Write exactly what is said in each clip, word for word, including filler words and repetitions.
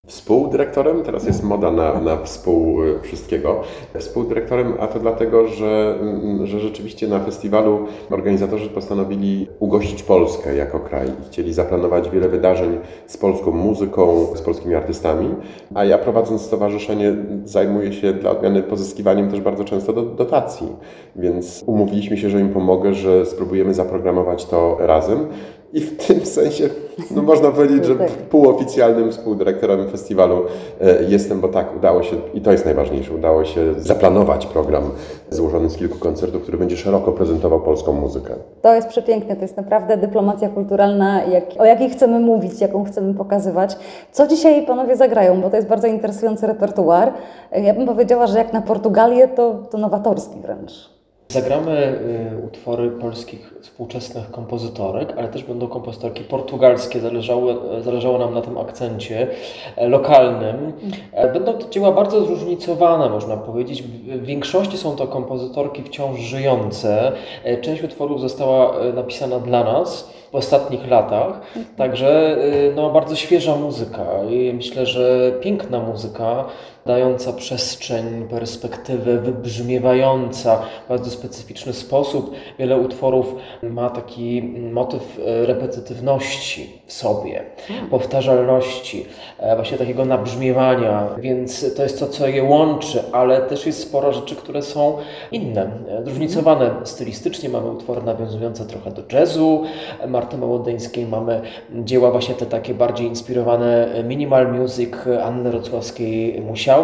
Współdyrektorem, teraz jest moda na, na współ wszystkiego. Współdyrektorem, a to dlatego, że, że rzeczywiście na festiwalu organizatorzy postanowili ugościć Polskę jako kraj i chcieli zaplanować wiele wydarzeń z polską muzyką, z polskimi artystami, a ja prowadząc stowarzyszenie zajmuję się dla odmiany pozyskiwaniem też bardzo często do, dotacji, więc umówiliśmy się, że im pomogę, że spróbujemy zaprogramować to razem. I w tym sensie, no można powiedzieć, że półoficjalnym współdyrektorem festiwalu jestem, bo tak, udało się, i to jest najważniejsze, udało się zaplanować program złożony z kilku koncertów, który będzie szeroko prezentował polską muzykę. To jest przepiękne, to jest naprawdę dyplomacja kulturalna, jak, o jakiej chcemy mówić, jaką chcemy pokazywać. Co dzisiaj panowie zagrają, bo to jest bardzo interesujący repertuar. Ja bym powiedziała, że jak na Portugalię, to, to nowatorski wręcz. Zagramy y, utwory polskich współczesnych kompozytorek, ale też będą kompozytorki portugalskie, zależało, zależało nam na tym akcencie e, lokalnym. E, będą to dzieła bardzo zróżnicowane, można powiedzieć. W większości są to kompozytorki wciąż żyjące. E, część utworów została e, napisana dla nas w ostatnich latach, także y, no, bardzo świeża muzyka i myślę, że piękna muzyka, dająca przestrzeń, perspektywę, wybrzmiewająca w bardzo specyficzny sposób. Wiele utworów ma taki motyw repetytywności w sobie, powtarzalności, właśnie takiego nabrzmiewania, więc to jest to, co je łączy, ale też jest sporo rzeczy, które są inne, zróżnicowane stylistycznie. Mamy utwory nawiązujące trochę do jazzu Marty Małodyńskiej, mamy dzieła właśnie te takie bardziej inspirowane minimal music Anny Rocławskiej-Musiałczyk,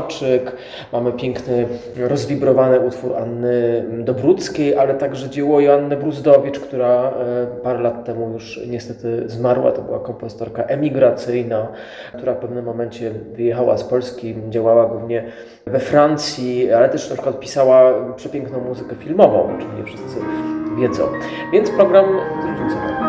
mamy piękny, rozwibrowany utwór Anny Dobruckiej, ale także dzieło Joanny Bruzdowicz, która parę lat temu już niestety zmarła. To była kompozytorka emigracyjna, która w pewnym momencie wyjechała z Polski, działała głównie we Francji, ale też na przykład pisała przepiękną muzykę filmową, o czym nie wszyscy wiedzą. Więc program zróżnicowany.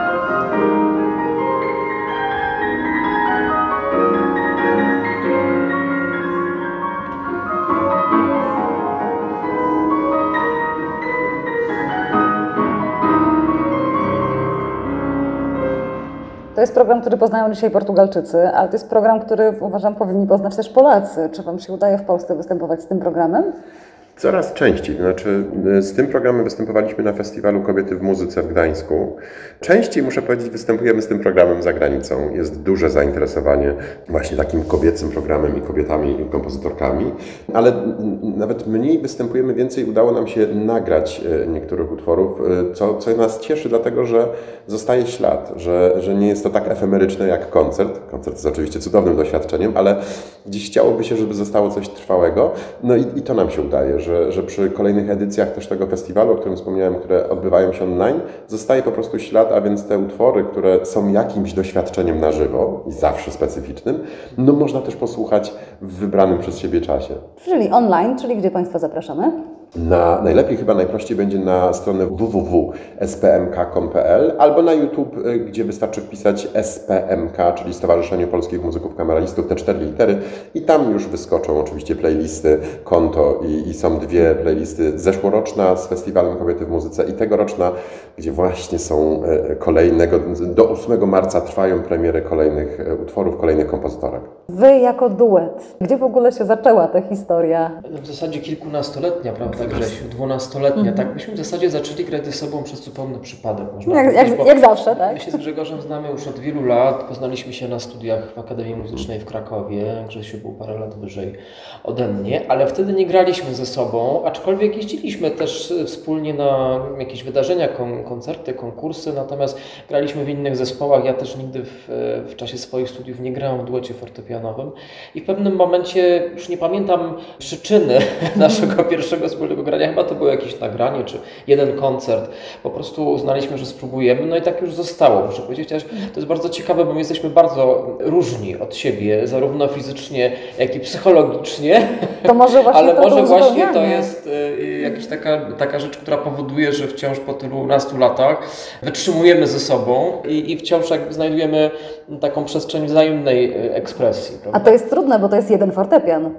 To jest program, który poznają dzisiaj Portugalczycy, ale to jest program, który uważam powinni poznać też Polacy. Czy Wam się udaje w Polsce występować z tym programem? Coraz częściej. Znaczy, z tym programem występowaliśmy na festiwalu Kobiety w Muzyce w Gdańsku. Częściej, muszę powiedzieć, występujemy z tym programem za granicą. Jest duże zainteresowanie właśnie takim kobiecym programem i kobietami, i kompozytorkami, ale nawet mniej występujemy, więcej udało nam się nagrać niektórych utworów, co, co nas cieszy, dlatego że zostaje ślad, że, że nie jest to tak efemeryczne jak koncert. Koncert jest oczywiście cudownym doświadczeniem, ale gdzieś chciałoby się, żeby zostało coś trwałego. No i, i to nam się udaje. Że, że przy kolejnych edycjach też tego festiwalu, o którym wspomniałem, które odbywają się online, zostaje po prostu ślad, a więc te utwory, które są jakimś doświadczeniem na żywo i zawsze specyficznym, no można też posłuchać w wybranym przez siebie czasie. Czyli online, czyli gdzie Państwa zapraszamy? Na, najlepiej chyba najprościej będzie na stronę w w w kropka s p m k kropka com kropka p l albo na YouTube, gdzie wystarczy wpisać S P M K, czyli Stowarzyszenie Polskich Muzyków Kameralistów, te cztery litery i tam już wyskoczą oczywiście playlisty, konto i, i są dwie playlisty. Zeszłoroczna z Festiwalem Kobiety w Muzyce i tegoroczna, gdzie właśnie są kolejnego, do ósmego marca trwają premiery kolejnych utworów, kolejnych kompozytorek. Wy jako duet, gdzie w ogóle się zaczęła ta historia? W zasadzie kilkunastoletnia, prawda Grzesiu? Dwunastoletnia. Mm-hmm. Tak, myśmy w zasadzie zaczęli grać ze sobą przez zupełny przypadek. Można jak, jak, jak zawsze, tak? My się z Grzegorzem znamy już od wielu lat. Poznaliśmy się na studiach w Akademii Muzycznej w Krakowie. Grzesiu był parę lat wyżej ode mnie, ale wtedy nie graliśmy ze sobą, aczkolwiek jeździliśmy też wspólnie na jakieś wydarzenia, kon- koncerty, konkursy, natomiast graliśmy w innych zespołach. Ja też nigdy w, w czasie swoich studiów nie grałem w duecie fortepianowym i w pewnym momencie, już nie pamiętam przyczyny naszego pierwszego wspólnego grania, chyba to było jakieś nagranie, czy jeden koncert, po prostu uznaliśmy, że spróbujemy, no i tak już zostało, muszę powiedzieć, to jest bardzo ciekawe, bo my jesteśmy bardzo różni od siebie, zarówno fizycznie, jak i psychologicznie, to może właśnie ale to może to właśnie to jest y, jakaś taka, taka rzecz, która powoduje, że wciąż po tylu nastu latach wytrzymujemy ze sobą i, i wciąż jakby znajdujemy taką przestrzeń wzajemnej ekspresji. Prawda? A to jest trudne, bo to jest jeden fortepian.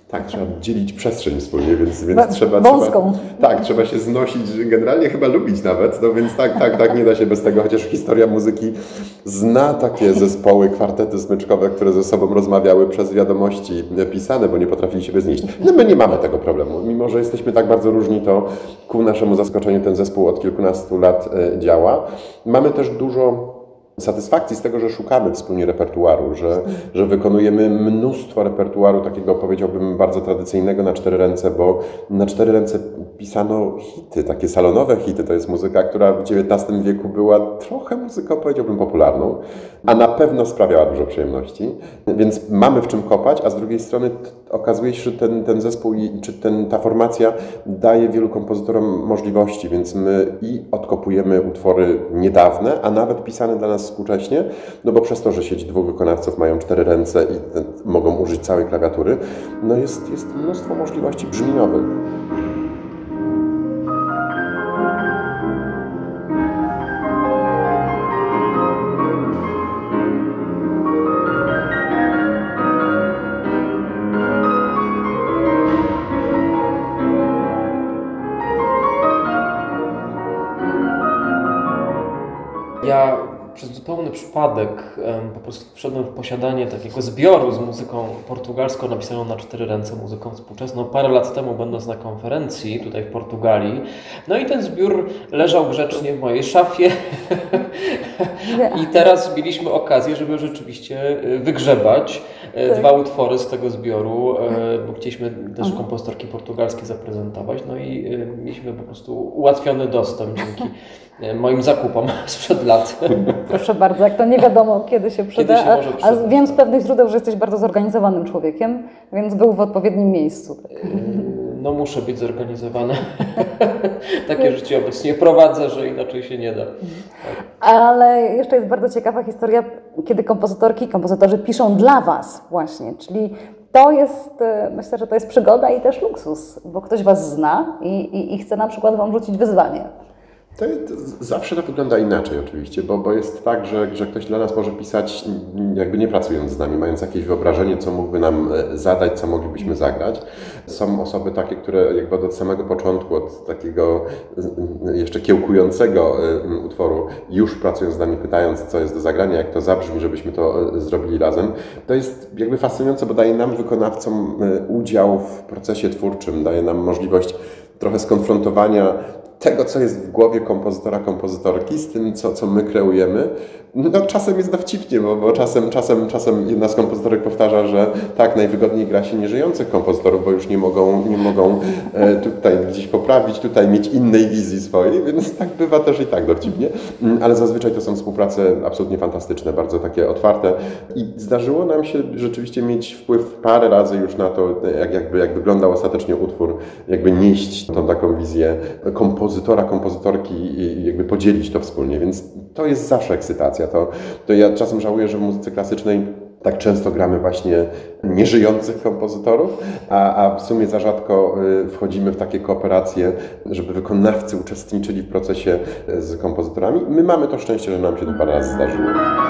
Tak, trzeba dzielić przestrzeń wspólnie, więc, więc Wa- trzeba, wąską. trzeba... Tak, trzeba się znosić, generalnie chyba lubić nawet, no więc tak, tak, tak, nie da się bez tego, chociaż historia muzyki zna takie zespoły, kwartety smyczkowe, które ze sobą rozmawiały przez wiadomości pisane, bo nie potrafili siebie znieść. No my nie mamy tego problemu, mimo że jesteśmy tak bardzo różni, to ku naszemu zaskoczeniu ten zespół od kilkunastu lat e, działa. Mamy też dużo satysfakcji z tego, że szukamy wspólnie repertuaru, że, że wykonujemy mnóstwo repertuaru takiego, powiedziałbym, bardzo tradycyjnego na cztery ręce, bo na cztery ręce pisano hity, takie salonowe hity. To jest muzyka, która w dziewiętnastym wieku była trochę muzyką, powiedziałbym, popularną, a na pewno sprawiała dużo przyjemności. Więc mamy w czym kopać, a z drugiej strony okazuje się, że ten, ten zespół i, czy ten, ta formacja daje wielu kompozytorom możliwości, więc my i odkopujemy utwory niedawne, a nawet pisane dla nas współcześnie, no bo przez to, że siedzi dwóch wykonawców, mają cztery ręce i ten, mogą użyć całej klawiatury, no jest, jest mnóstwo możliwości brzmieniowych. Ja przez zupełny przypadek em, po prostu wszedłem w posiadanie takiego zbioru z muzyką portugalską napisaną na cztery ręce, muzyką współczesną, parę lat temu będąc na konferencji tutaj w Portugalii. No i ten zbiór leżał grzecznie w mojej szafie i teraz mieliśmy okazję, żeby rzeczywiście wygrzebać Tak. dwa utwory z tego zbioru, bo chcieliśmy też kompozytorki portugalskie zaprezentować, no i e, mieliśmy po prostu ułatwiony dostęp dzięki moim zakupom sprzed lat. Proszę bardzo, jak to nie wiadomo, kiedy się przyda. Kiedy się może a, przydać. a wiem z pewnych źródeł, że jesteś bardzo zorganizowanym człowiekiem, więc był w odpowiednim miejscu. No muszę być zorganizowany. Takie życie obecnie prowadzę, że inaczej się nie da. Ale jeszcze jest bardzo ciekawa historia, kiedy kompozytorki, kompozytorzy piszą dla Was właśnie, czyli to jest, e, myślę, że to jest przygoda i też luksus, bo ktoś Was zna i, i, i chce na przykład Wam rzucić wyzwanie. To jest, zawsze to wygląda inaczej oczywiście, bo, bo jest tak, że, że ktoś dla nas może pisać jakby nie pracując z nami, mając jakieś wyobrażenie, co mógłby nam zadać, co moglibyśmy zagrać. Są osoby takie, które jakby od samego początku, od takiego jeszcze kiełkującego utworu, już pracują z nami, pytając, co jest do zagrania, jak to zabrzmi, żebyśmy to zrobili razem. To jest jakby fascynujące, bo daje nam, wykonawcom, udział w procesie twórczym, daje nam możliwość trochę skonfrontowania tego, co jest w głowie kompozytora, kompozytorki, z tym, co, co my kreujemy. No czasem jest dowcipnie, bo, bo czasem, czasem, czasem jedna z kompozytorek powtarza, że tak, najwygodniej gra się nieżyjących kompozytorów, bo już nie mogą, nie mogą e, tutaj gdzieś poprawić, tutaj mieć innej wizji swojej, więc tak bywa też i tak dowcipnie. Ale zazwyczaj to są współprace absolutnie fantastyczne, bardzo takie otwarte i zdarzyło nam się rzeczywiście mieć wpływ parę razy już na to, jak, jakby, jak wyglądał ostatecznie utwór, jakby nieść tą taką wizję kompozytora, kompozytorki i jakby podzielić to wspólnie, więc to jest zawsze ekscytacja. To, to ja czasem żałuję, że w muzyce klasycznej tak często gramy właśnie nieżyjących kompozytorów, a, a w sumie za rzadko wchodzimy w takie kooperacje, żeby wykonawcy uczestniczyli w procesie z kompozytorami. My mamy to szczęście, że nam się to parę razy zdarzyło.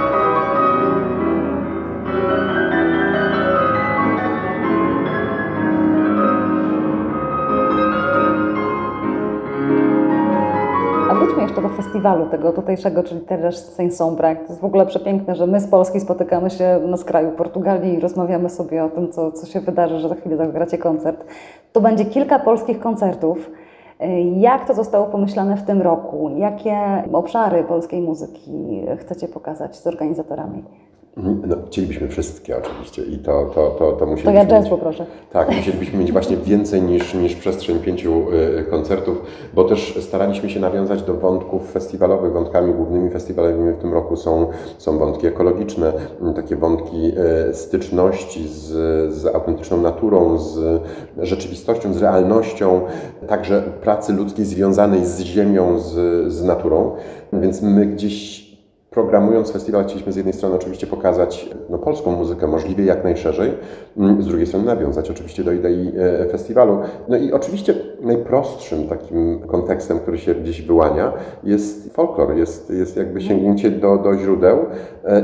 Wróćmy jeszcze do festiwalu tego tutejszego, czyli Terras Sem Sombra. To jest w ogóle przepiękne, że my z Polski spotykamy się na skraju Portugalii i rozmawiamy sobie o tym, co, co się wydarzy, że za chwilę zagracie koncert. To będzie kilka polskich koncertów. Jak to zostało pomyślane w tym roku? Jakie obszary polskiej muzyki chcecie pokazać z organizatorami? No, chcielibyśmy wszystkie oczywiście i to, to, to, to To musielibyśmy ja jazz mieć, poproszę. tak, musielibyśmy mieć właśnie więcej niż, niż przestrzeń pięciu y, koncertów, bo też staraliśmy się nawiązać do wątków festiwalowych. Wątkami głównymi festiwalowymi w tym roku są, są wątki ekologiczne, y, takie wątki y, styczności z, z autentyczną naturą, z rzeczywistością, z realnością, także pracy ludzkiej związanej z ziemią, z, z naturą, więc my gdzieś programując festiwal chcieliśmy z jednej strony oczywiście pokazać no, polską muzykę możliwie jak najszerzej, z drugiej strony nawiązać oczywiście do idei festiwalu. No i oczywiście najprostszym takim kontekstem, który się gdzieś wyłania, jest folklor, jest, jest jakby sięgnięcie do, do źródeł i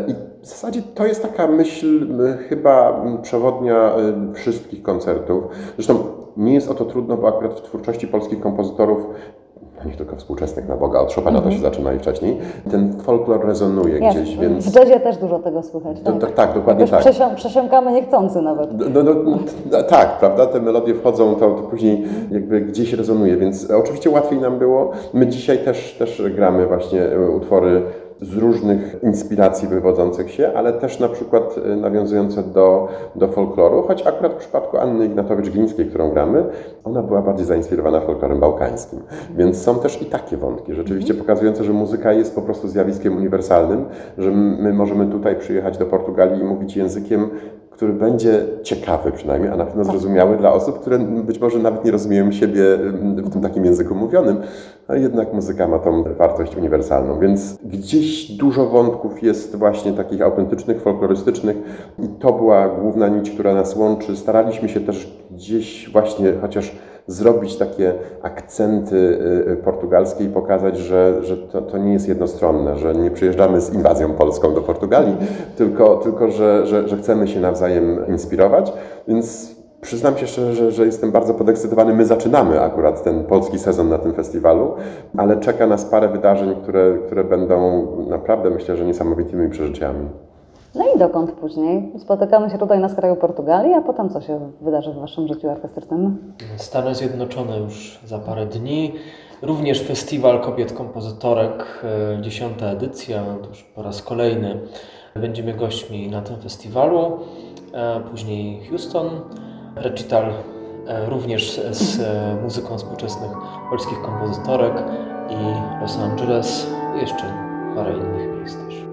W zasadzie to jest taka myśl y, chyba mm, przewodnia y, wszystkich koncertów. Zresztą nie jest o to trudno, bo akurat w twórczości polskich kompozytorów, no nie tylko współczesnych na Boga, od Chopina to się zaczyna i wcześniej, ten folklor rezonuje Jest. gdzieś, więc... W jazzie też dużo tego słychać. Do, Tak, do, tak dokładnie Jakoś tak. przesią- przesiąkamy niechcący nawet. No, no, no, tak, prawda, te melodie wchodzą, to, to później jakby gdzieś rezonuje, więc oczywiście łatwiej nam było. My dzisiaj też, też gramy właśnie utwory z różnych inspiracji wywodzących się, ale też na przykład nawiązujące do, do folkloru, choć akurat w przypadku Anny Ignatowicz-Glińskiej, którą gramy, ona była bardziej zainspirowana folklorem bałkańskim, więc są też i takie wątki, rzeczywiście pokazujące, że muzyka jest po prostu zjawiskiem uniwersalnym, że my możemy tutaj przyjechać do Portugalii i mówić językiem, który będzie ciekawy przynajmniej, a na pewno zrozumiały dla osób, które być może nawet nie rozumieją siebie w tym takim języku mówionym, a jednak muzyka ma tą wartość uniwersalną, więc gdzieś dużo wątków jest właśnie takich autentycznych, folklorystycznych i to była główna nić, która nas łączy. Staraliśmy się też gdzieś właśnie chociaż zrobić takie akcenty portugalskie i pokazać, że, że to, to nie jest jednostronne, że nie przyjeżdżamy z inwazją polską do Portugalii, tylko, tylko że, że, że chcemy się nawzajem inspirować, więc przyznam się szczerze, że, że jestem bardzo podekscytowany. My zaczynamy akurat ten polski sezon na tym festiwalu, ale czeka nas parę wydarzeń, które, które będą naprawdę, myślę, że niesamowitymi przeżyciami. No i dokąd później? Spotykamy się tutaj na skraju Portugalii, a potem co się wydarzy w Waszym życiu artystycznym? Stany Zjednoczone już za parę dni. Również Festiwal Kobiet Kompozytorek, e, dziesiąta edycja, to już po raz kolejny będziemy gośćmi na tym festiwalu. E, Później Houston, recital e, również z, z e, muzyką współczesnych polskich kompozytorek i Los Angeles i jeszcze parę innych miejsc też.